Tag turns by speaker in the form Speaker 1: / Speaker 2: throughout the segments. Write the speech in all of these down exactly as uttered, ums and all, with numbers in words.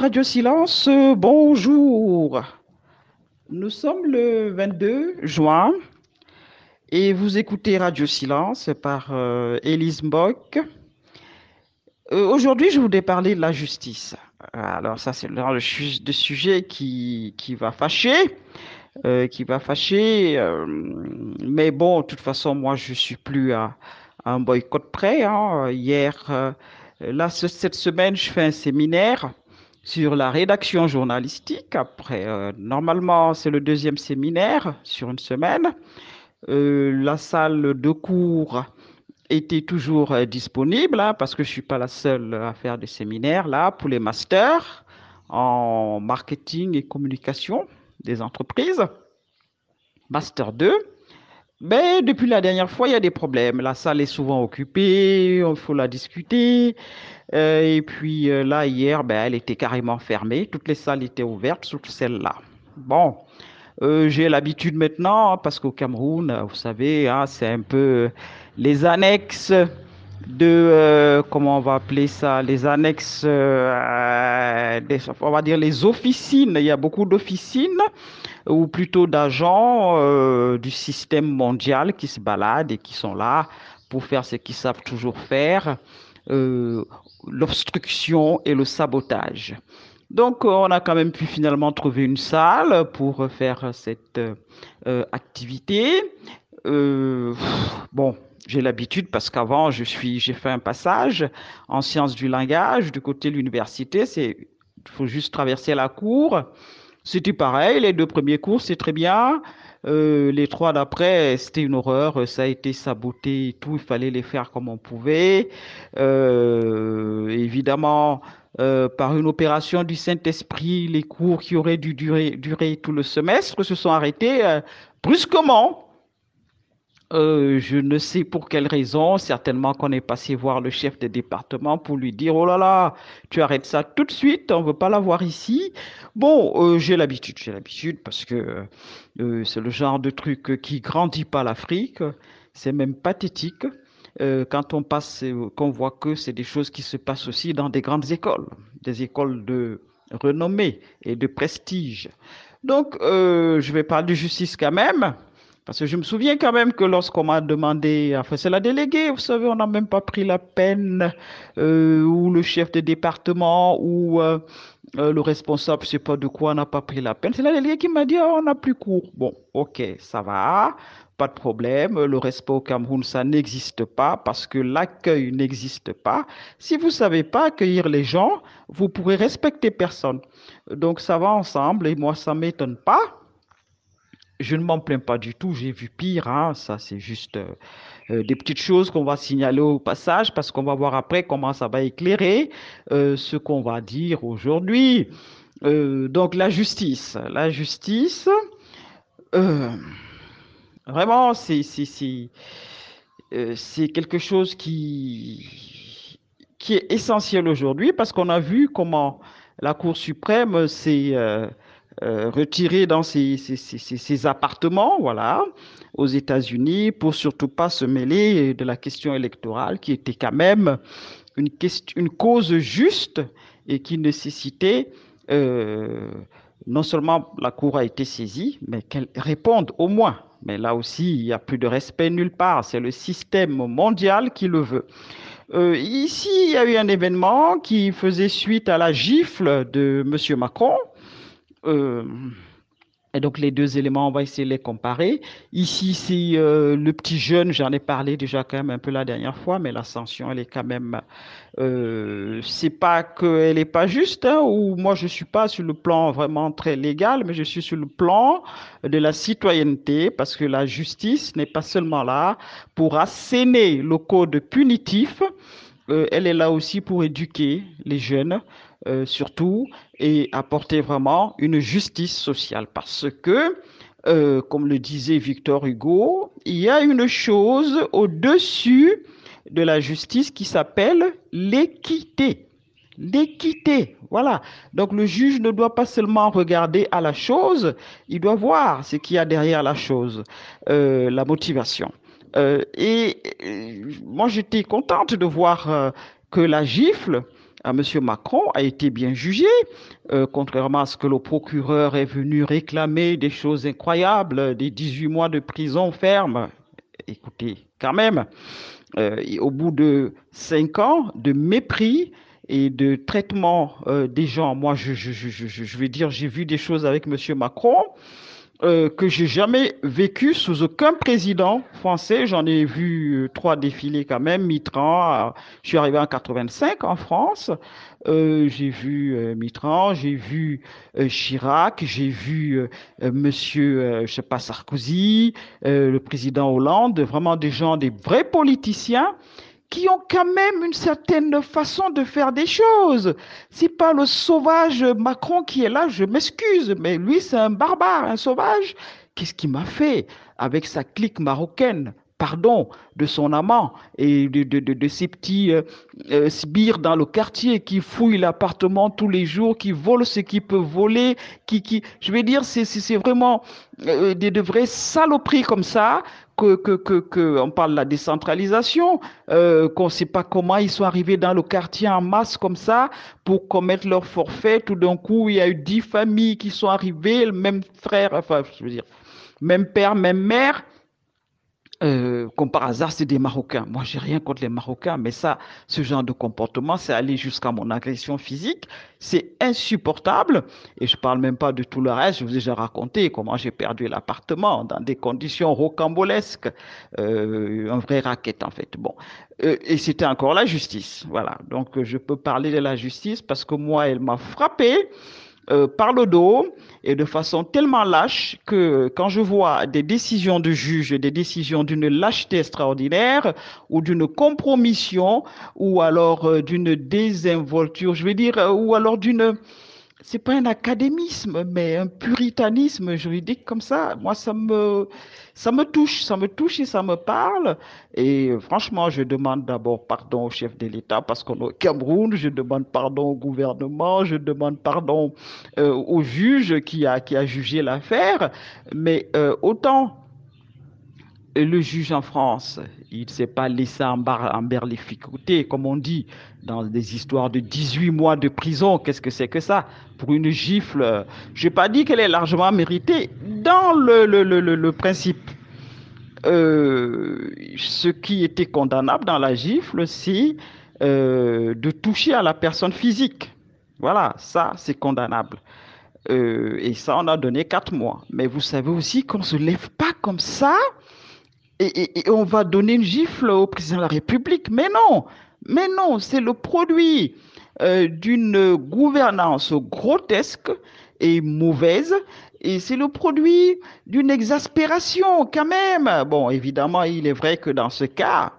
Speaker 1: Radio Silence, euh, bonjour. Nous sommes le vingt-deux juin et vous écoutez Radio Silence par euh, Élise Mbok. Euh, aujourd'hui, je voudrais parler de la justice. Alors ça, c'est le genre de, chu- de sujet qui, qui va fâcher, euh, qui va fâcher. Euh, mais bon, de toute façon, moi, je suis plus à, à un boycott près, hein. Hier, euh, là, ce- cette semaine, je fais un séminaire sur la rédaction journalistique. Après, euh, normalement, c'est le deuxième séminaire sur une semaine. Euh, la salle de cours était toujours euh, disponible, hein, parce que je suis pas la seule à faire des séminaires là pour les masters en marketing et communication des entreprises. Master deux. Mais depuis la dernière fois, il y a des problèmes. La salle est souvent occupée, il faut la discuter. Euh, et puis euh, là, hier, ben, elle était carrément fermée. Toutes les salles étaient ouvertes, sauf celle-là. Bon, euh, j'ai l'habitude maintenant, hein, parce qu'au Cameroun, euh, vous savez, hein, c'est un peu les annexes de, euh, comment on va appeler ça, les annexes, euh, des- on va dire les officines. Il y a beaucoup d'officines, ou plutôt d'agents euh, du système mondial qui se baladent et qui sont là pour faire ce qu'ils savent toujours faire, euh, l'obstruction et le sabotage. Donc, euh, on a quand même pu finalement trouver une salle pour faire cette euh, activité. Euh, bon, j'ai l'habitude parce qu'avant, je suis, j'ai fait un passage en sciences du langage du côté de l'université. C'est, il faut juste traverser la cour. C'était pareil, les deux premiers cours, c'est très bien. Euh, les trois d'après, c'était une horreur. Ça a été saboté et tout. Il fallait les faire comme on pouvait. Euh, évidemment, euh, par une opération du Saint-Esprit, les cours qui auraient dû durer, durer tout le semestre se sont arrêtés euh, brusquement. Euh, je ne sais pour quelle raison, certainement qu'on est passé voir le chef de département pour lui dire, oh là là, tu arrêtes ça tout de suite, on ne veut pas la voir ici. Bon, euh, j'ai l'habitude, j'ai l'habitude parce que euh, c'est le genre de truc qui grandit pas l'Afrique, c'est même pathétique euh, quand on passe, euh, qu'on voit que c'est des choses qui se passent aussi dans des grandes écoles, des écoles de renommée et de prestige. Donc, euh, je vais parler de justice quand même. Parce que je me souviens quand même que lorsqu'on m'a demandé, enfin c'est la déléguée, vous savez, on n'a même pas pris la peine, euh, ou le chef de département, ou euh, euh, le responsable, je sais pas de quoi, on n'a pas pris la peine. C'est la déléguée qui m'a dit, ah, on n'a plus cours. Bon, ok, ça va, pas de problème. Le respect au Cameroun, ça n'existe pas parce que l'accueil n'existe pas. Si vous savez pas accueillir les gens, vous pourrez respecter personne. Donc ça va ensemble et moi, ça m'étonne pas. Je ne m'en plains pas du tout, j'ai vu pire, hein. Ça c'est juste euh, euh, des petites choses qu'on va signaler au passage parce qu'on va voir après comment ça va éclairer euh, ce qu'on va dire aujourd'hui. Euh, donc la justice, la justice, euh, vraiment c'est c'est c'est euh, c'est quelque chose qui qui est essentiel aujourd'hui parce qu'on a vu comment la Cour suprême s'est euh, euh, retirée dans ses, ses, ses, ses- ses appartements, voilà, aux États-Unis, pour surtout pas se mêler de la question électorale, qui était quand même une question, une cause juste et qui nécessitait euh, non seulement la Cour a été saisie, mais qu'elle réponde au moins. Mais là aussi, il n'y a plus de respect nulle part. C'est le système mondial qui le veut. Euh, ici, il y a eu un événement qui faisait suite à la gifle de M. Macron. Euh, et donc, les deux éléments, on va essayer de les comparer. Ici, c'est euh, le petit jeune, j'en ai parlé déjà quand même un peu la dernière fois, mais l'ascension, elle est quand même euh, c'est pas qu'elle est pas juste, hein, ou moi je suis pas sur le plan vraiment très légal, mais je suis sur le plan de la citoyenneté, parce que la justice n'est pas seulement là pour asséner le code punitif, euh, elle est là aussi pour éduquer les jeunes, euh, surtout, et apporter vraiment une justice sociale, parce que euh, comme le disait Victor Hugo, il y a une chose au-dessus de la justice qui s'appelle l'équité. L'équité, voilà. Donc le juge ne doit pas seulement regarder à la chose, il doit voir ce qu'il y a derrière la chose, euh, la motivation. Euh, et euh, moi, j'étais contente de voir euh, que la gifle à M. Macron a été bien jugé, euh, contrairement à ce que le procureur est venu réclamer des choses incroyables, des dix-huit mois de prison ferme. Écoutez, quand même, euh, au bout de cinq ans de mépris et de traitement euh, des gens, moi, je, je, je, je, je vais dire, j'ai vu des choses avec M. Macron euh, que j'ai jamais vécu sous aucun président français. J'en ai vu euh, trois défilés quand même. Mitterrand, euh, je suis arrivé en quatre-vingt-cinq en France. Euh, j'ai vu euh, Mitterrand, j'ai vu euh, Chirac, j'ai vu euh, euh, Monsieur, euh, je sais pas, Sarkozy, euh, le président Hollande, vraiment des gens, des vrais politiciens qui ont quand même une certaine façon de faire des choses. C'est pas le sauvage Macron qui est là, je m'excuse, mais lui, c'est un barbare, un sauvage. Qu'est-ce qu'il m'a fait avec sa clique marocaine? Pardon, de son amant et de, de, de, de ces petits euh, euh, sbires dans le quartier qui fouillent l'appartement tous les jours, qui volent ce qu'ils peuvent voler, qui, qui, je vais dire, c'est, c'est, c'est vraiment euh, des de vraies saloperies comme ça que, que, que, que on parle de la décentralisation, euh, qu'on ne sait pas comment ils sont arrivés dans le quartier en masse comme ça pour commettre leur forfait. Tout d'un coup, il y a eu dix familles qui sont arrivées, le même frère, enfin, je veux dire, même père, même mère. Euh, comme par hasard, c'est des Marocains. Moi, j'ai rien contre les Marocains, mais ça, ce genre de comportement, c'est aller jusqu'à mon agression physique. C'est insupportable. Et je parle même pas de tout le reste. Je vous ai déjà raconté comment j'ai perdu l'appartement dans des conditions rocambolesques. Euh, un vrai racket, en fait. Bon. Euh, et c'était encore la justice. Voilà. Donc, euh, je peux parler de la justice parce que moi, elle m'a frappé euh, par le dos et de façon tellement lâche que quand je vois des décisions de juge, des décisions d'une lâcheté extraordinaire ou d'une compromission ou alors euh, d'une désinvolture, je vais dire, euh, ou alors d'une c'est pas un académisme, mais un puritanisme juridique comme ça. Moi, ça me, ça me touche, ça me touche et ça me parle. Et euh, franchement, je demande d'abord pardon au chef de l'État parce qu'on est au Cameroun. Je demande pardon au gouvernement. Je demande pardon euh, au juge qui a, qui a jugé l'affaire. Mais euh, autant le juge en France, il ne s'est pas laissé emberlificoter, comme on dit, dans des histoires de dix-huit mois de prison. Qu'est-ce que c'est que ça? Pour une gifle, je n'ai pas dit qu'elle est largement méritée. Dans le, le, le, le, le principe, euh, ce qui était condamnable dans la gifle, c'est euh, de toucher à la personne physique. Voilà, ça, c'est condamnable. Euh, et ça, on a donné quatre mois. Mais vous savez aussi qu'on ne se lève pas comme ça et, et- et on va donner une gifle au président de la République. Mais non, mais non, c'est le produit euh, d'une gouvernance grotesque et mauvaise. Et c'est le produit d'une exaspération quand même. Bon, évidemment, il est vrai que dans ce cas,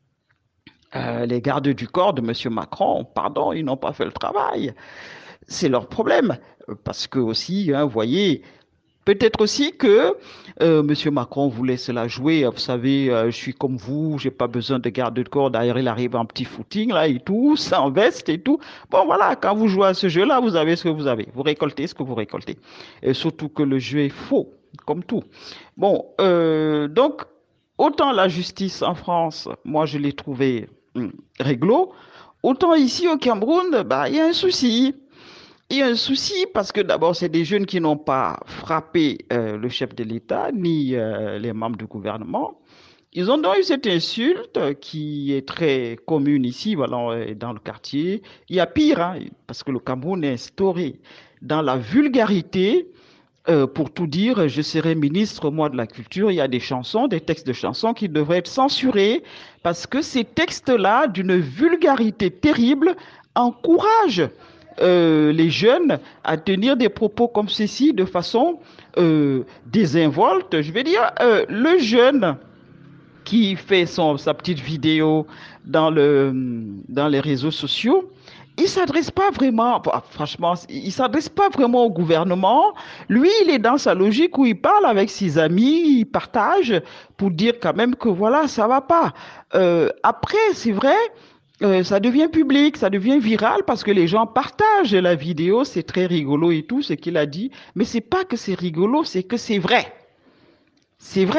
Speaker 1: euh, les gardes du corps de M. Macron, pardon, ils n'ont pas fait le travail. C'est leur problème. Parce que aussi, hein, vous voyez, peut-être aussi que euh, M. Macron voulait se la jouer. Vous savez, euh, je suis comme vous, j'ai pas besoin de garde de corps. D'ailleurs, il arrive en petit footing là et tout, sans veste et tout. Bon, voilà, quand vous jouez à ce jeu-là, vous avez ce que vous avez. Vous récoltez ce que vous récoltez. Et surtout que le jeu est faux, comme tout. Bon, euh, donc, autant la justice en France, moi, je l'ai trouvé hum, réglo, autant ici au Cameroun, bah, il y a un souci. Il y a un souci parce que d'abord, c'est des jeunes qui n'ont pas frappé euh, le chef de l'État ni euh, les membres du gouvernement. Ils ont donc eu cette insulte euh, qui est très commune ici, voilà, euh, dans le quartier. Il y a pire, hein, parce que le Cameroun est instauré dans la vulgarité. Euh, pour tout dire, je serai ministre, moi, de la culture. Il y a des chansons, des textes de chansons qui devraient être censurés parce que ces textes-là, d'une vulgarité terrible, encouragent euh, les jeunes à tenir des propos comme ceci de façon euh, désinvolte. Je vais dire, euh, le jeune qui fait son, sa petite vidéo dans, le, dans les réseaux sociaux, il ne s'adresse pas vraiment, bah, franchement, il ne s'adresse pas vraiment au gouvernement. Lui, il est dans sa logique où il parle avec ses amis, il partage pour dire quand même que voilà, ça ne va pas. Euh, après, c'est vrai, euh, ça devient public, ça devient viral parce que les gens partagent la vidéo, c'est très rigolo et tout ce qu'il a dit. Mais c'est pas que c'est rigolo, c'est que c'est vrai. C'est vrai.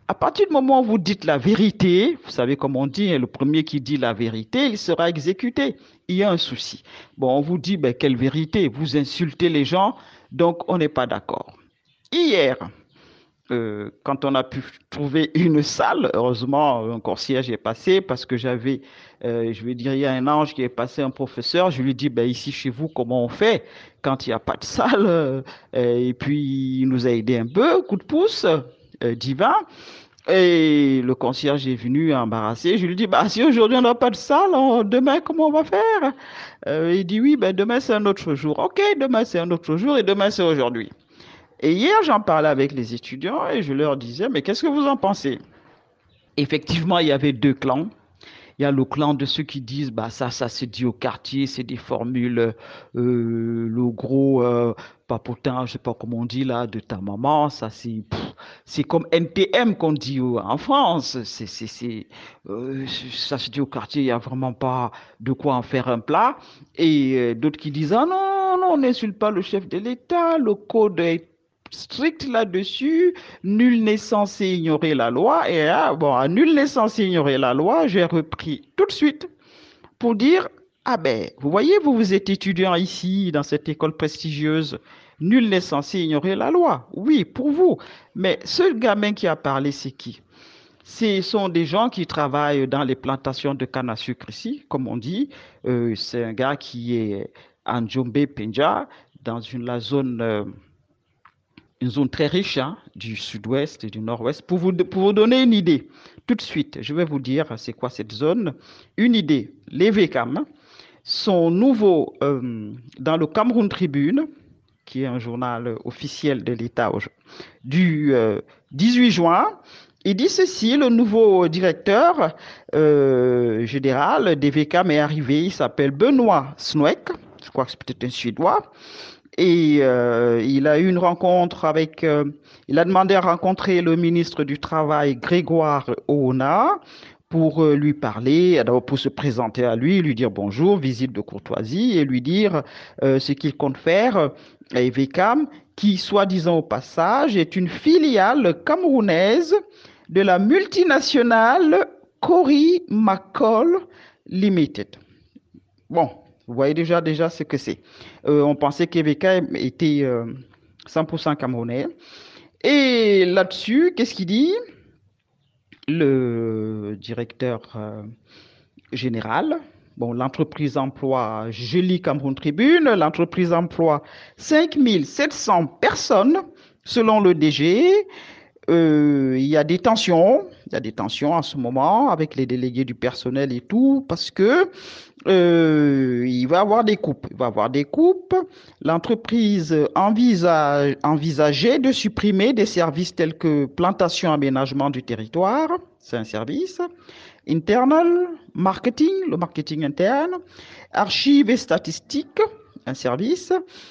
Speaker 1: À partir du moment où vous dites la vérité, vous savez comme on dit, hein, le premier qui dit la vérité, il sera exécuté. Il y a un souci. Bon, on vous dit, ben, quelle vérité? Vous insultez les gens, donc on n'est pas d'accord. Hier, euh, quand on a pu trouver une salle, heureusement, un concierge est passé parce que j'avais, euh, je vais dire, il y a un ange qui est passé, un professeur, je lui dis, ben, ici chez vous, comment on fait quand il n'y a pas de salle? euh, Et puis, il nous a aidé un peu, coup de pouce, euh, divin. Et le concierge est venu embarrassé. Je lui dis, bah, si aujourd'hui on n'a pas de salle, on- demain, comment on va faire? Euh, il dit, oui, ben, demain c'est un autre jour. OK, demain c'est un autre jour et demain c'est aujourd'hui. Et hier, j'en parlais avec les étudiants et je leur disais, mais qu'est-ce que vous en pensez? Effectivement, il y avait deux clans. Il y a le clan de ceux qui disent, bah ça, ça se dit au quartier, c'est des formules, euh, le gros euh, papotin, je sais pas comment on dit là, de ta maman, ça c'est, pff, c'est comme N T M qu'on dit euh, en France. C'est, c'est, c'est, euh, ça se dit au quartier, il y a vraiment pas de quoi en faire un plat. Et euh, d'autres qui disent, ah non, non, on n'insulte pas le chef de l'État, le code est strict là-dessus. Nul n'est censé ignorer la loi. Et ah, bon, à nul n'est censé ignorer la loi, j'ai repris tout de suite pour dire, ah ben, vous voyez, vous, vous êtes étudiant ici, dans cette école prestigieuse. Nul n'est censé ignorer la loi. Oui, pour vous. Mais ce gamin qui a parlé, c'est qui? Ce sont des gens qui travaillent dans les plantations de canne à sucre ici, comme on dit. Euh, c'est un gars qui est à Njombe, Penja, dans une, la zone euh, une zone très riche hein, du sud-ouest et du nord-ouest. Pour vous, pour vous donner une idée, tout de suite, je vais vous dire c'est quoi cette zone. Une idée, les V C A M sont nouveaux euh, dans le Cameroun Tribune, qui est un journal officiel de l'État du euh, dix-huit juin. Il dit ceci, le nouveau directeur euh, général des V C A M est arrivé, il s'appelle Benoît Snouek, je crois que c'est peut-être un Suédois. Et euh, il a eu une rencontre avec, euh, il a demandé à rencontrer le ministre du Travail, Grégoire Oona, pour euh, lui parler, d'abord pour se présenter à lui, lui dire bonjour, visite de courtoisie, et lui dire euh, ce qu'il compte faire à E V C A M, qui, soi-disant au passage, est une filiale camerounaise de la multinationale Cory McCall Limited. Bon, vous voyez déjà, déjà ce que c'est. Euh, on pensait qu'E V K était euh, cent pour cent camerounais. Et là-dessus, qu'est-ce qu'il dit? Le directeur euh, général. Bon, l'entreprise emploie, je lis Cameroun Tribune, l'entreprise emploie cinq mille sept cents personnes selon le D G. Euh, il y a des tensions, il y a des tensions en ce moment avec les délégués du personnel et tout, parce que euh, il va y avoir des coupes. Il va y avoir des coupes. L'entreprise envisage, envisageait de supprimer des services tels que plantation, aménagement du territoire, c'est un service, internal, marketing, le marketing interne, archives et statistiques, un service,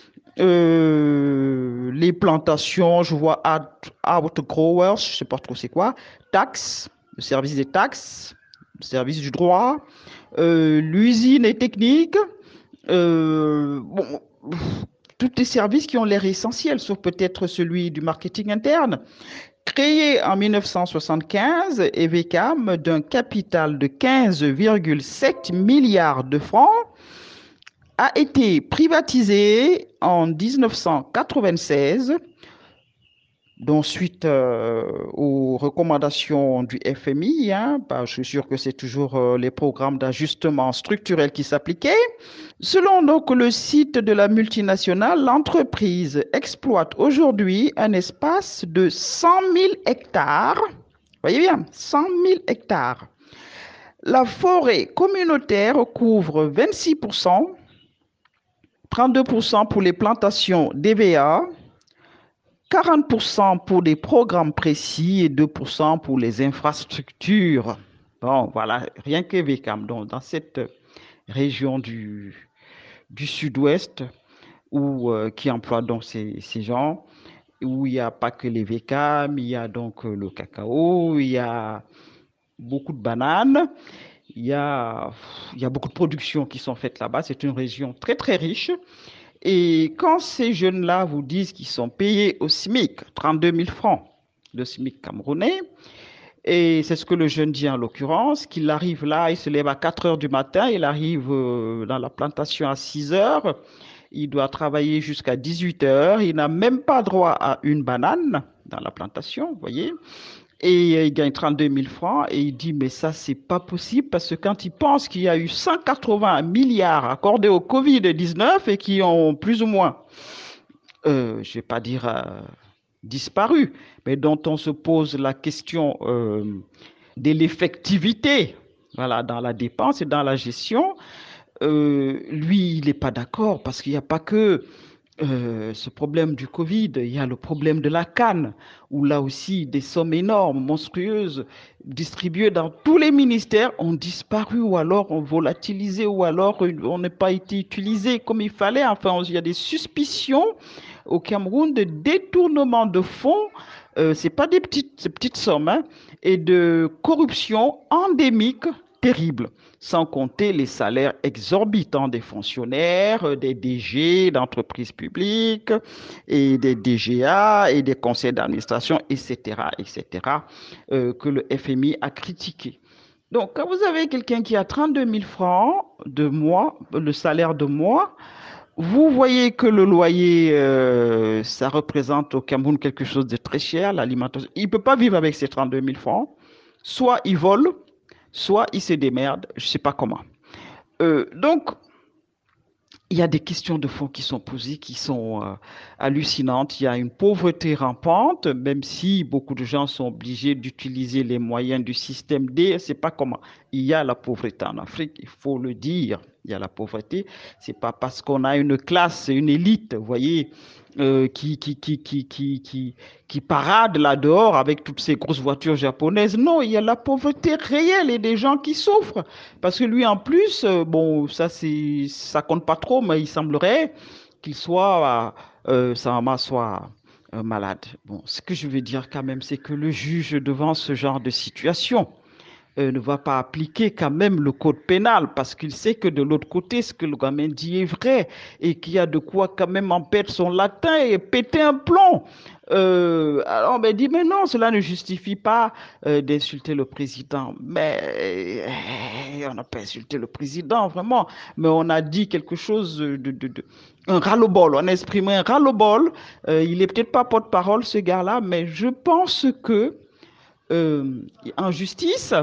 Speaker 1: euh, les plantations, je vois outgrowers, je ne sais pas trop c'est quoi, taxes, le service des taxes, le service du droit, euh, l'usine et technique, euh, bon, tous les services qui ont l'air essentiels, sauf peut-être celui du marketing interne. Créé en mille neuf cent soixante-quinze, E V C A M, d'un capital de quinze virgule sept milliards de francs, a été privatisé en mille neuf cent quatre-vingt-seize, donc suite euh, aux recommandations du F M I, hein, bah, je suis sûr que c'est toujours euh, les programmes d'ajustement structurel qui s'appliquaient. Selon donc le site de la multinationale, l'entreprise exploite aujourd'hui un espace de cent mille hectares. Voyez bien, cent mille hectares. La forêt communautaire couvre vingt-six pour cent, trente-deux pour cent pour les plantations D V A, quarante pour cent pour des programmes précis et deux pour cent pour les infrastructures. Bon, voilà, rien que V C A M. Donc, dans cette région du, du sud-ouest, où, euh, qui emploie donc ces, ces gens, où il n'y a pas que les V C A M, il y a donc euh, le cacao, il y a beaucoup de bananes, il y a, il y a beaucoup de productions qui sont faites là-bas. C'est une région très, très riche. Et quand ces jeunes-là vous disent qu'ils sont payés au SMIC, trente-deux mille francs, le SMIC camerounais, Et c'est ce que le jeune dit en l'occurrence, qu'il arrive là, il se lève à quatre heures du matin, il arrive euh, dans la plantation à six heures, il doit travailler jusqu'à dix-huit heures, il n'a même pas droit à une banane dans la plantation, vous voyez. Et euh, il gagne trente-deux mille francs et il dit, mais ça, c'est pas possible parce que quand il pense qu'il y a eu cent quatre-vingts milliards accordés au covid dix-neuf et qui ont plus ou moins, euh, je ne vais pas dire euh, disparu, mais dont on se pose la question euh, de l'effectivité, voilà, dans la dépense et dans la gestion, euh, lui, il n'est pas d'accord parce qu'il n'y a pas que euh, ce problème du Covid, il y a le problème de la canne, où là aussi des sommes énormes, monstrueuses, distribuées dans tous les ministères ont disparu ou alors ont volatilisé ou alors on n'a pas été utilisées comme il fallait. Enfin, il y a des suspicions au Cameroun de détournement de fonds, euh, c'est pas des petites, petites sommes, hein, et de corruption endémique terrible, sans compter les salaires exorbitants des fonctionnaires, euh, des D G d'entreprises publiques et des D G A et des conseils d'administration, et cetera, et cetera, euh, que le F M I a critiqué. Donc, quand vous avez quelqu'un qui a trente-deux mille francs de mois, le salaire de mois, vous voyez que le loyer, euh, ça représente au Cameroun quelque chose de très cher, l'alimentation. Il ne peut pas vivre avec ses trente-deux mille francs. Soit il vole, soit il se démerde, je ne sais pas comment. Euh, donc, il y a des questions de fond qui sont posées, qui sont euh, hallucinantes. Il y a une pauvreté rampante, même si beaucoup de gens sont obligés d'utiliser les moyens du système D, je ne sais pas comment. Il y a la pauvreté en Afrique, il faut le dire. Il y a la pauvreté. C'est pas parce qu'on a une classe, une élite, vous voyez, euh, qui, qui, qui, qui, qui, qui, qui parade là dehors avec toutes ces grosses voitures japonaises. Non, il y a la pauvreté réelle et des gens qui souffrent. Parce que lui, en plus, euh, bon, ça, c'est, ça compte pas trop, mais il semblerait qu'il soit, euh, sa maman soit euh, malade. Bon, ce que je veux dire quand même, c'est que le juge, devant ce genre de situation, euh, ne va pas appliquer quand même le code pénal parce qu'il sait que de l'autre côté, ce que le gamin dit est vrai et qu'il y a de quoi quand même en perdre son latin et péter un plomb. Euh, alors, on me dit, mais non, cela ne justifie pas euh, d'insulter le président. Mais euh, on n'a pas insulté le président, vraiment. Mais on a dit quelque chose de, de, de un ras-le-bol. On a exprimé un ras-le-bol. Euh, il est peut-être pas porte-parole, ce gars-là, mais je pense que euh, en justice,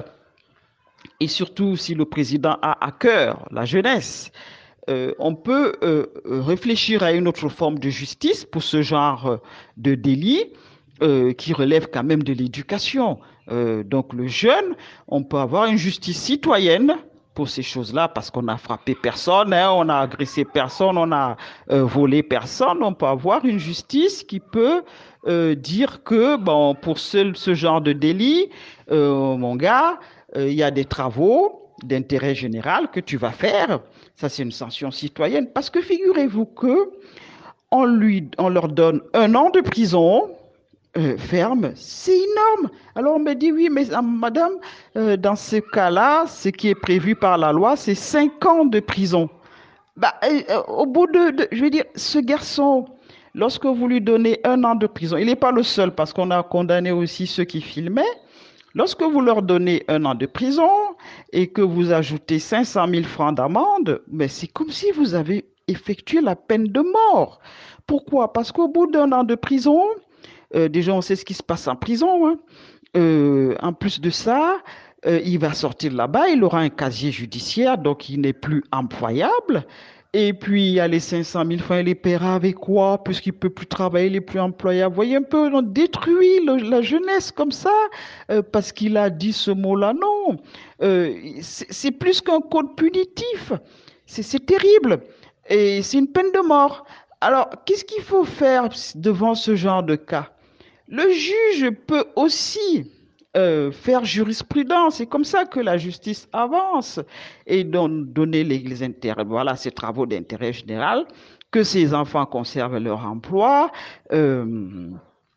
Speaker 1: et surtout si le président a à cœur la jeunesse, euh, on peut euh, réfléchir à une autre forme de justice pour ce genre de délit euh, qui relève quand même de l'éducation. Euh, donc le jeune, on peut avoir une justice citoyenne pour ces choses-là parce qu'on a frappé personne, hein, on a agressé personne, on a euh, volé personne. On peut avoir une justice qui peut euh, dire que bon, pour ce, ce genre de délit, euh, mon gars, euh, il y a des travaux d'intérêt général que tu vas faire. Ça, c'est une sanction citoyenne. Parce que figurez-vous que on, lui, on leur donne un an de prison euh, ferme. C'est énorme. Alors on me dit, oui, mais euh, madame, euh, dans ce cas-là, ce qui est prévu par la loi, c'est cinq ans de prison. Bah, euh, euh, au bout de, de, je veux dire, ce garçon, lorsque vous lui donnez un an de prison, il n'est pas le seul parce qu'on a condamné aussi ceux qui filmaient. Lorsque vous leur donnez un an de prison et que vous ajoutez cinq cent mille francs d'amende, mais c'est comme si vous avez effectué la peine de mort. Pourquoi? Parce qu'au bout d'un an de prison, euh, déjà on sait ce qui se passe en prison, hein. Euh, en plus de ça, euh, il va sortir là-bas, il aura un casier judiciaire, donc il n'est plus employable. Et puis, il y a les cinq cent mille francs, il les paiera avec quoi? Puisqu'il ne peut plus travailler, il n'est plus employable. Vous voyez un peu, on détruit le- la jeunesse comme ça, euh, parce qu'il a dit ce mot-là. Non, Euh, c'est c'est plus qu'un code punitif. C'est c'est terrible. Et c'est une peine de mort. Alors, qu'est-ce qu'il faut faire devant ce genre de cas? Le juge peut aussi euh, faire jurisprudence. C'est comme ça que la justice avance et don- donner les, les intérêts, voilà, ces travaux d'intérêt général, que ces enfants conservent leur emploi, euh,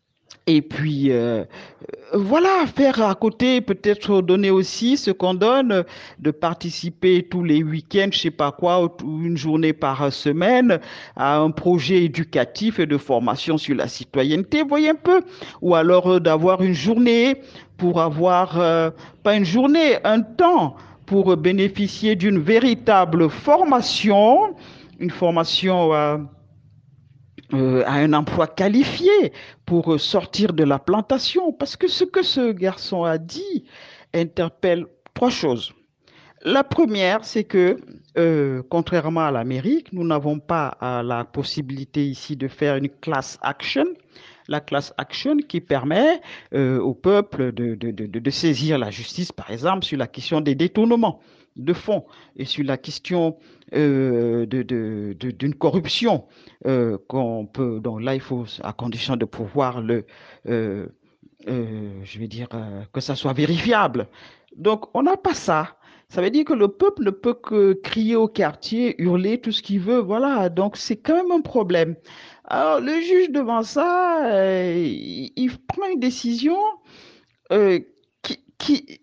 Speaker 1: Et puis, euh, voilà, faire à côté, peut-être donner aussi ce qu'on donne, euh, de participer tous les week-ends, je sais pas quoi, ou ou une journée par semaine à un projet éducatif et de formation sur la citoyenneté, voyez un peu. Ou alors euh, d'avoir une journée pour avoir, euh, pas une journée, un temps pour bénéficier d'une véritable formation, une formation euh, euh, à un emploi qualifié pour euh, sortir de la plantation. Parce que ce que ce garçon a dit interpelle trois choses. La première, c'est que, euh, contrairement à l'Amérique, nous n'avons pas euh, la possibilité ici de faire une class action. La class action qui permet euh, au peuple de, de, de, de saisir la justice, par exemple, sur la question des détournements de fonds et sur la question euh, de, de, de, d'une corruption euh, qu'on peut. Donc là, il faut, à condition de pouvoir le, euh, euh, je vais dire, euh, que ça soit vérifiable. Donc, on n'a pas ça. Ça veut dire que le peuple ne peut que crier au quartier, hurler tout ce qu'il veut. Voilà, donc c'est quand même un problème. Alors, le juge, devant ça, euh, il, il prend une décision euh, qui, qui,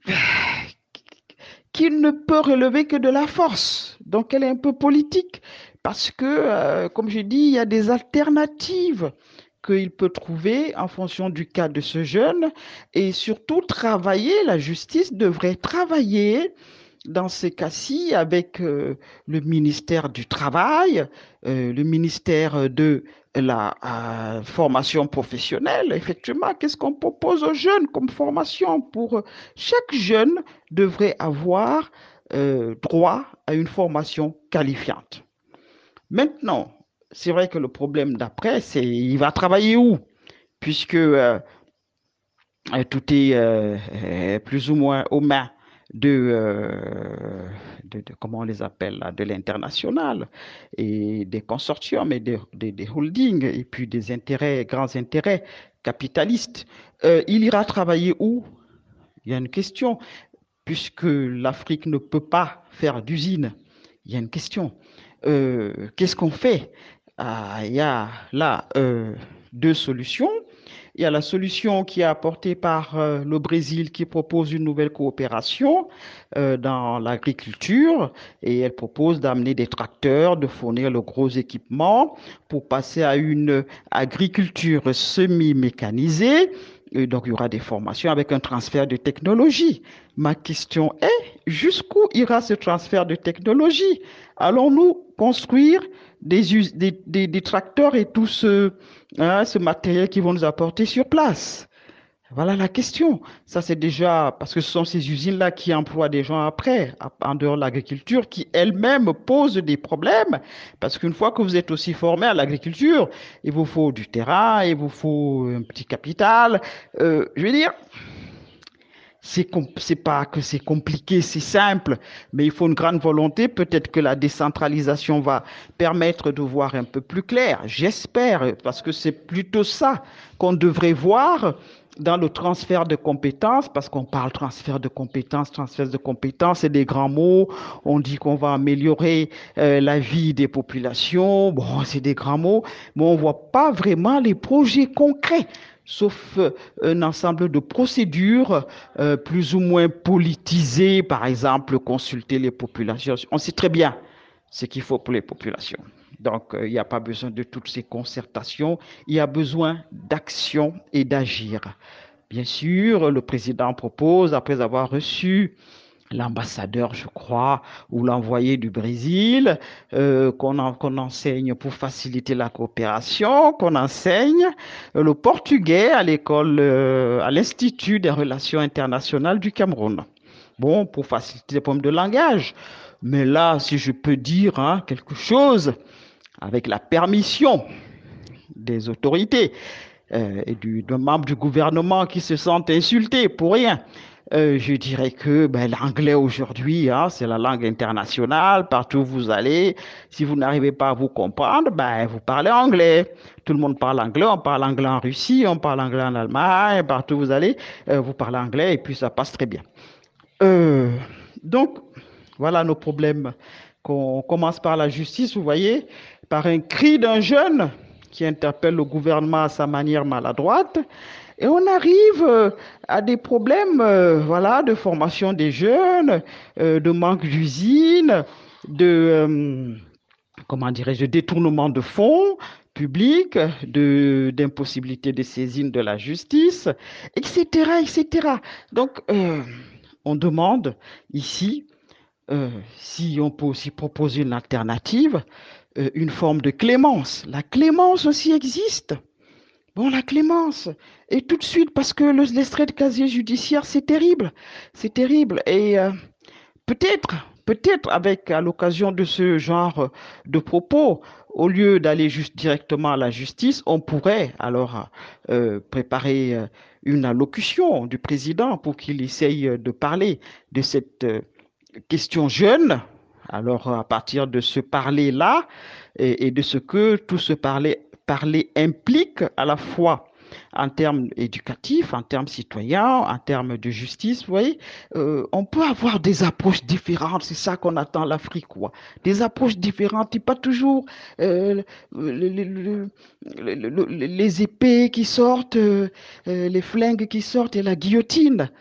Speaker 1: qui ne peut relever que de la force. Donc, elle est un peu politique parce que, euh, comme je dis, il y a des alternatives qu'il peut trouver en fonction du cas de ce jeune et surtout travailler, la justice devrait travailler dans ces cas-ci avec euh, le ministère du Travail, euh, le ministère de la euh, formation professionnelle. Effectivement, qu'est-ce qu'on propose aux jeunes comme formation pour chaque jeune devrait avoir euh, droit à une formation qualifiante. Maintenant, c'est vrai que le problème d'après, c'est il va travailler où? Puisque euh, euh, tout est euh, euh, plus ou moins aux mains de, euh, de, de- comment on les appelle là, de l'international et des consortiums et des, des- des holdings et puis des intérêts, grands intérêts capitalistes. Euh, il ira travailler où? Il y a une question, puisque l'Afrique ne peut pas faire d'usine. Il y a une question. Euh, qu'est-ce qu'on fait? Ah, il y a là euh, deux solutions. Il y a la solution qui est apportée par euh, le Brésil qui propose une nouvelle coopération euh, dans l'agriculture et elle propose d'amener des tracteurs, de fournir le gros équipement pour passer à une agriculture semi-mécanisée. Et donc, il y aura des formations avec un transfert de technologie. Ma question est, jusqu'où ira ce transfert de technologie? Allons-nous construire des, us- des, des- des tracteurs et tout ce, hein, ce matériel qu'ils vont nous apporter sur place? Voilà la question. Ça, c'est déjà parce que ce sont ces usines-là qui emploient des gens après, à- en dehors de l'agriculture, qui elles-mêmes posent des problèmes. Parce qu'une fois que vous êtes aussi formé à l'agriculture, il vous faut du terrain, il vous faut un petit capital. Euh, je veux dire, c'est com- c'est pas que c'est compliqué, c'est simple, mais il faut une grande volonté. Peut-être que la décentralisation va permettre de voir un peu plus clair. J'espère, parce que c'est plutôt ça qu'on devrait voir dans le transfert de compétences, parce qu'on parle transfert de compétences, transfert de compétences, c'est des grands mots. On dit qu'on va améliorer euh, la vie des populations. Bon, c'est des grands mots, mais on voit pas vraiment les projets concrets sauf euh, un ensemble de procédures euh, plus ou moins politisées, par exemple, consulter les populations. On sait très bien ce qu'il faut pour les populations. Donc, euh, il n'y a pas besoin de toutes ces concertations, il y a besoin d'action et d'agir. Bien sûr, le président propose, après avoir reçu l'ambassadeur, je crois, ou l'envoyé du Brésil, euh, qu'on en- qu'on enseigne pour faciliter la coopération, qu'on enseigne euh, le portugais à l'école, euh, à l'Institut des relations internationales du Cameroun. Bon, pour faciliter les problèmes de langage. Mais là, si je peux dire hein, quelque chose, avec la permission des autorités euh, et du, d'un membre du gouvernement qui se sentent insultés pour rien. Euh, je dirais que ben, l'anglais aujourd'hui, hein, c'est la langue internationale. Partout où vous allez, si vous n'arrivez pas à vous comprendre, ben, vous parlez anglais. Tout le monde parle anglais. On parle anglais en Russie, on parle anglais en Allemagne. Partout où vous allez, euh, vous parlez anglais et puis ça passe très bien. Euh, donc, voilà nos problèmes. Qu'on commence par la justice, vous voyez, par un cri d'un jeune qui interpelle le gouvernement à sa manière maladroite. Et on arrive euh, à des problèmes euh, voilà, de formation des jeunes, euh, de manque d'usines, de, euh, comment dirais-je, de détournement de fonds publics, de, d'impossibilité de saisine de la justice, et cetera, et cetera. Donc, euh, on demande ici euh, si on peut aussi proposer une alternative, euh, une forme de clémence. La clémence aussi existe. Bon, la clémence. Et tout de suite, parce que le, l'extrait de casier judiciaire, c'est terrible. C'est terrible. Et euh, peut-être, peut-être avec, à l'occasion de ce genre de propos, au lieu d'aller juste directement à la justice, on pourrait alors euh, préparer euh, une allocution du président pour qu'il essaye de parler de cette euh, question jeune. Alors, à partir de ce parler-là et, et de ce que tout ce parler, parler implique à la fois en termes éducatifs, en termes citoyens, en termes de justice, vous voyez, euh, on peut avoir des approches différentes, c'est ça qu'on attend à l'Afrique, quoi. Des approches différentes, et pas toujours euh, le, le, le, les épées qui sortent, euh, les flingues qui sortent et la guillotine.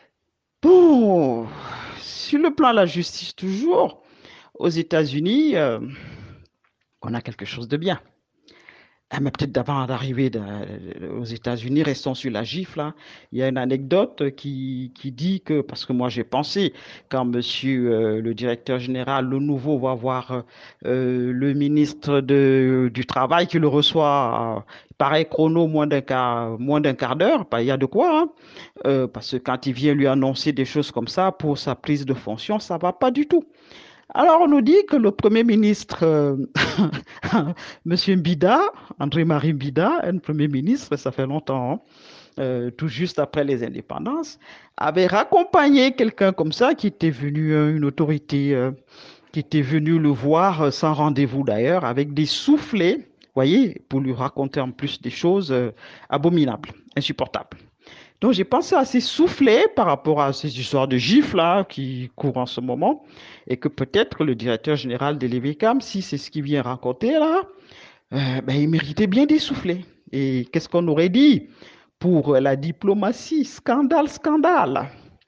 Speaker 1: Bon, sur le plan de la justice, toujours, aux États-Unis, euh, on a quelque chose de bien. Ah, mais peut-être d'avant d'arriver aux États-Unis, restons sur la gifle, là. Il y a une anecdote qui, qui dit que, parce que moi j'ai pensé, quand monsieur euh, le directeur général, le nouveau, va voir euh, le ministre de, du Travail qui le reçoit, euh, pareil, chrono, moins d'un quart, moins d'un quart d'heure, bah, il y a de quoi, hein. Euh, parce que quand il vient lui annoncer des choses comme ça pour sa prise de fonction, ça va pas du tout. Alors, on nous dit que le Premier ministre, euh, Monsieur Mbida, André-Marie Mbida, un Premier ministre, ça fait longtemps, hein, euh, tout juste après les indépendances, avait raccompagné quelqu'un comme ça qui était venu, euh, une autorité euh, qui était venue le voir euh, sans rendez-vous d'ailleurs, avec des soufflets, voyez, pour lui raconter en plus des choses euh, abominables, insupportables. Donc j'ai pensé à ces soufflets par rapport à ces histoires de gifles là, qui courent en ce moment et que peut-être le directeur général de l'E V C A M, si c'est ce qu'il vient raconter là, euh, ben, il méritait bien des soufflets. Et qu'est-ce qu'on aurait dit pour la diplomatie? Scandale, scandale.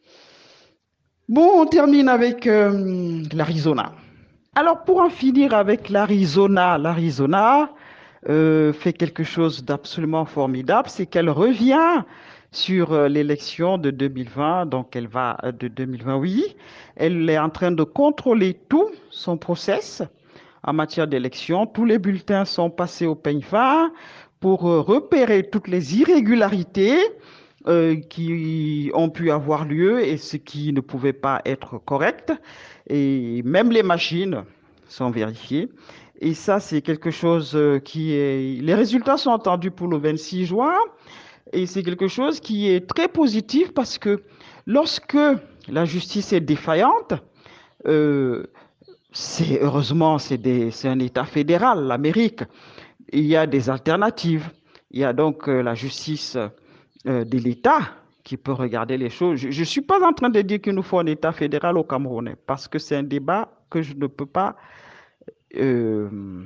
Speaker 1: Bon, on termine avec euh, l'Arizona. Alors pour en finir avec l'Arizona, l'Arizona euh, fait quelque chose d'absolument formidable, c'est qu'elle revient sur euh, l'élection de deux mille vingt, donc elle va euh, de deux mille vingt, oui, elle est en train de contrôler tout son process en matière d'élection. Tous les bulletins sont passés au peigne fin pour euh, repérer toutes les irrégularités euh, qui ont pu avoir lieu et ce qui ne pouvait pas être correct. Et même les machines sont vérifiées. Et ça, c'est quelque chose euh, qui est... Les résultats sont attendus pour le vingt-six juin. Et c'est quelque chose qui est très positif parce que lorsque la justice est défaillante, euh, c'est heureusement, c'est des- c'est un État fédéral, l'Amérique. Il y a des alternatives. Il y a donc euh, la justice euh, de l'État qui peut regarder les choses. Je ne suis pas en train de dire qu'il nous faut un État fédéral au Cameroun, parce que c'est un débat que je ne peux pas euh,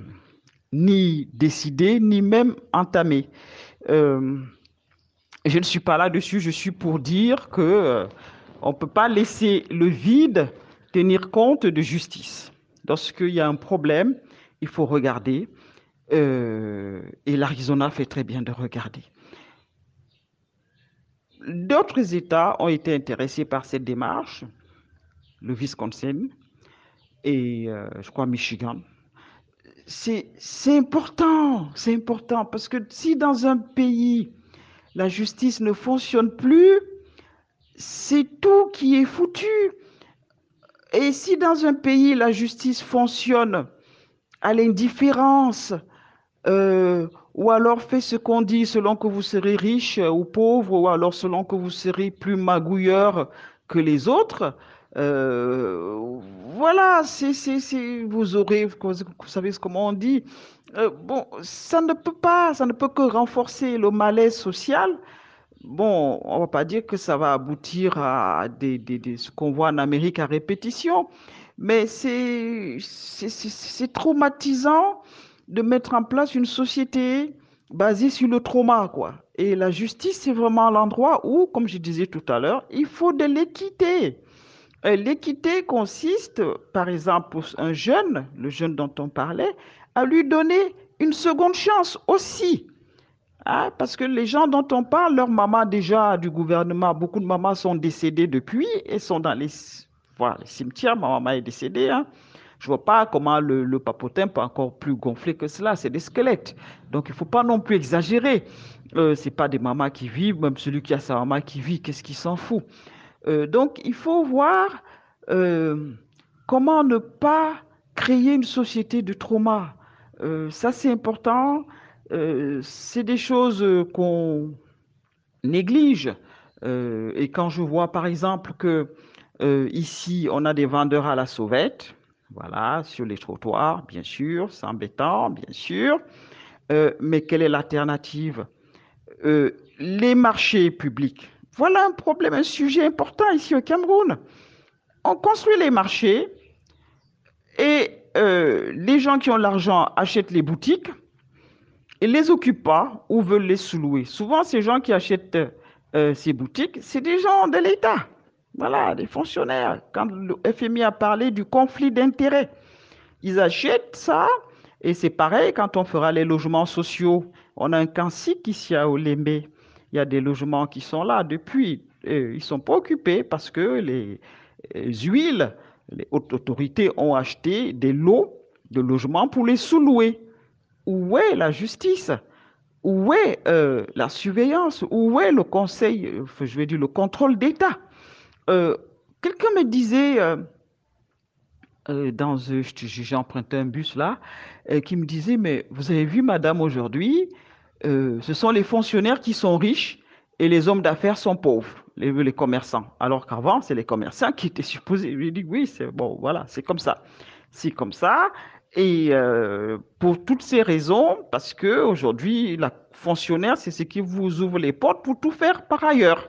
Speaker 1: ni décider, ni même entamer. Euh, je ne suis pas là-dessus, je suis pour dire que euh, on ne peut pas laisser le vide tenir compte de justice. Lorsqu'il y a un problème, il faut regarder. Euh, et l'Arizona fait très bien de regarder. D'autres États ont été intéressés par cette démarche, le Wisconsin et euh, je crois Michigan. C'est, c'est important, c'est important parce que si dans un pays la justice ne fonctionne plus, c'est tout qui est foutu. Et si dans un pays la justice fonctionne à l'indifférence, euh, ou alors fait ce qu'on dit selon que vous serez riche ou pauvre, ou alors selon que vous serez plus magouilleur que les autres. Euh, voilà, c'est, c'est, c'est, vous aurez, vous savez comment on dit. Euh, bon, ça ne peut pas, ça ne peut que renforcer le malaise social. Bon, on va pas dire que ça va aboutir à des, des- des- ce qu'on voit en Amérique à répétition, mais c'est c'est c'est- c'est traumatisant de mettre en place une société basé sur le trauma, quoi. Et la justice, c'est vraiment l'endroit où, comme je disais tout à l'heure, il faut de l'équité. Euh, L'équité consiste, par exemple, pour un jeune, le jeune dont on parlait, à lui donner une seconde chance aussi. Hein, parce que les gens dont on parle, leurs mamans déjà du gouvernement, beaucoup de mamans sont décédées depuis et sont dans les, voilà, les cimetières. Ma maman est décédée. Hein. Je ne vois pas comment le, le papotin peut encore plus gonfler que cela. C'est des squelettes. Donc, il ne faut pas non plus exagérer. Euh, ce pas des mamans qui vivent, même celui qui a sa maman qui vit, qu'est-ce qu'il s'en fout? Euh, donc, il faut voir euh, comment ne pas créer une société de trauma. Euh, ça, c'est important. Euh, c'est des choses euh, qu'on néglige. Euh, et quand je vois, par exemple, que euh, ici, on a des vendeurs à la sauvette, voilà, sur les trottoirs, bien sûr, c'est embêtant, bien sûr. Euh, mais quelle est l'alternative? Euh, les marchés publics. Voilà un problème, un sujet important ici au Cameroun. On construit les marchés et euh, les gens qui ont l'argent achètent les boutiques et les occupants ou veulent les sous-louer. Souvent, ces gens qui achètent euh, ces boutiques, c'est des gens de l'État. Voilà, des fonctionnaires. Quand le F M I a parlé du conflit d'intérêts, ils achètent ça et c'est pareil quand on fera les logements sociaux. On a un cancique ici à Olembe. Il y a des logements qui sont là depuis. Euh, ils ne sont pas occupés parce que les, les huiles, les hautes autorités ont acheté des lots de logements pour les sous-louer. Où est la justice? Où est euh, la surveillance? Où est le conseil, euh, je veux dire, le contrôle d'État? Euh, Quelqu'un me disait, euh, euh, dans, euh, j'ai emprunté un bus là, euh, qui me disait, mais vous avez vu, madame, aujourd'hui, euh, ce sont les fonctionnaires qui sont riches et les hommes d'affaires sont pauvres, les, les commerçants. Alors qu'avant, c'est les commerçants qui étaient supposés. Je lui ai dit, oui, c'est bon, voilà, c'est comme ça. C'est comme ça. Et euh, pour toutes ces raisons, parce que aujourd'hui, la fonctionnaire, c'est ce qui vous ouvre les portes pour tout faire par ailleurs.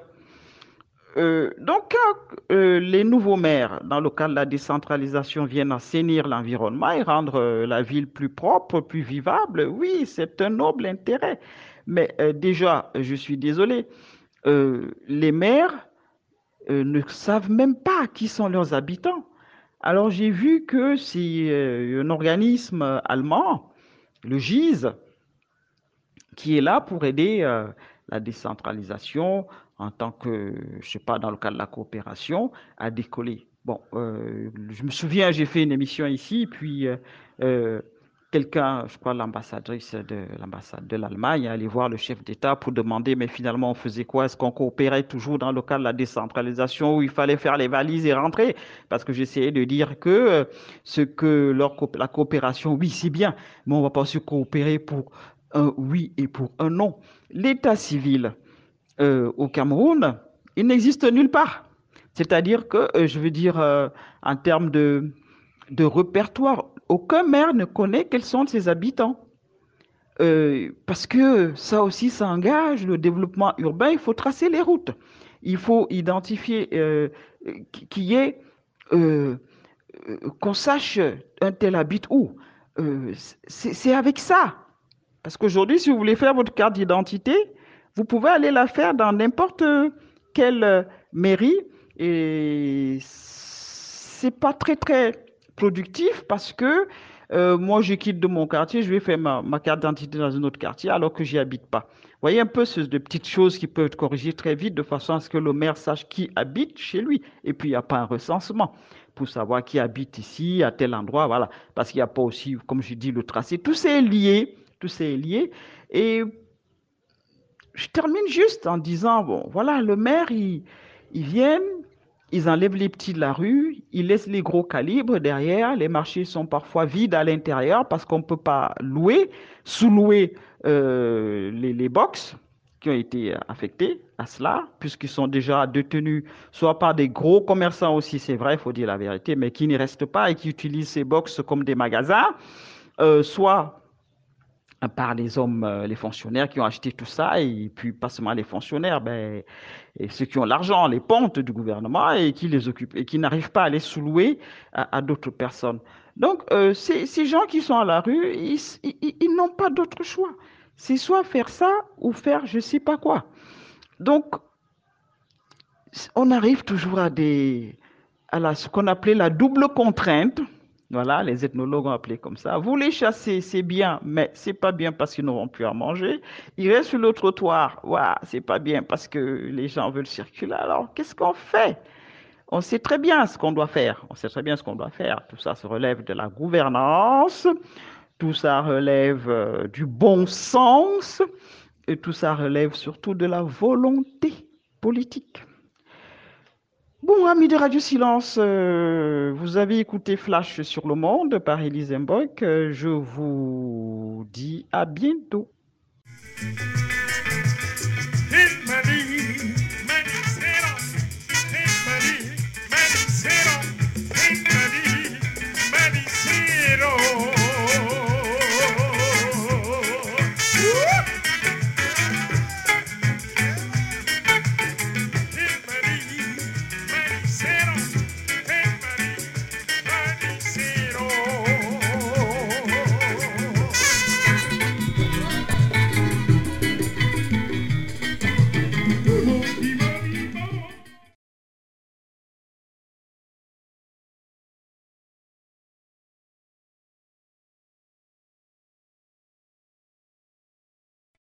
Speaker 1: Euh, donc, quand euh, les nouveaux maires, dans le cadre de la décentralisation, viennent assainir l'environnement et rendre euh, la ville plus propre, plus vivable, oui, c'est un noble intérêt. Mais euh, déjà, je suis désolé, euh, les maires euh, ne savent même pas qui sont leurs habitants. Alors, j'ai vu que c'est euh, un organisme allemand, le G I S, qui est là pour aider euh, la décentralisation en tant que, je sais pas, dans le cadre de la coopération, à décoller. Bon, euh, je me souviens, j'ai fait une émission ici, puis euh, euh, quelqu'un, je crois l'ambassadrice de l'ambassade de l'Allemagne, est allé voir le chef d'État pour demander, mais finalement, on faisait quoi? Est-ce qu'on coopérait toujours dans le cadre de la décentralisation où il fallait faire les valises et rentrer? Parce que j'essayais de dire que euh, ce que leur, la coopération, oui, c'est bien, mais on ne va pas se coopérer pour un oui et pour un non. L'état civil euh, au Cameroun, il n'existe nulle part. C'est-à-dire que, euh, je veux dire, euh, en termes de, de répertoire, aucun maire ne connaît quels sont ses habitants. Euh, parce que ça aussi, ça engage le développement urbain. Il faut tracer les routes. Il faut identifier euh, qui est, euh, euh, qu'on sache un tel habite où. Euh, c'est c'est avec ça. Parce qu'aujourd'hui, si vous voulez faire votre carte d'identité, vous pouvez aller la faire dans n'importe quelle euh, mairie et c'est pas très très productif parce que euh, moi je quitte de mon quartier, je vais faire ma, ma carte d'identité dans un autre quartier alors que j'y habite pas. Vous voyez un peu ce de petites choses qui peuvent être corrigées très vite de façon à ce que le maire sache qui habite chez lui. Et puis il n'y a pas un recensement pour savoir qui habite ici, à tel endroit, voilà. Parce qu'il n'y a pas aussi, comme je dis, le tracé. Tout ça est lié, tout ça est lié. Et je termine juste en disant, bon, voilà, le maire, il, ils viennent, ils enlèvent les petits de la rue, ils laissent les gros calibres derrière, les marchés sont parfois vides à l'intérieur parce qu'on ne peut pas louer, sous-louer euh, les, les box qui ont été affectés à cela, puisqu'ils sont déjà détenus soit par des gros commerçants aussi, c'est vrai, il faut dire la vérité, mais qui n'y restent pas et qui utilisent ces box comme des magasins, euh, soit par les hommes, euh, les fonctionnaires qui ont acheté tout ça, et puis pas seulement les fonctionnaires, ben, et ceux qui ont l'argent, les pontes du gouvernement, et qui les occupent, et qui n'arrivent pas à les sous-louer à, à d'autres personnes. Donc, euh, ces, ces gens qui sont à la rue, ils, ils, ils n'ont pas d'autre choix. C'est soit faire ça ou faire je ne sais pas quoi. Donc, on arrive toujours à, des, à la, ce qu'on appelait la double contrainte. Voilà, les ethnologues ont appelé comme ça. Vous les chassez, c'est bien, mais c'est pas bien parce qu'ils n'auront plus à manger. Ils restent sur le trottoir. Voilà, c'est pas bien parce que les gens veulent circuler. Alors, qu'est-ce qu'on fait? On sait très bien ce qu'on doit faire. On sait très bien ce qu'on doit faire. Tout ça se relève de la gouvernance. Tout ça relève euh, du bon sens. Et tout ça relève surtout de la volonté politique. Bon, amis de Radio Silence, euh, vous avez écouté Flash sur le monde par Elise Mbok. Euh, Je vous dis à bientôt.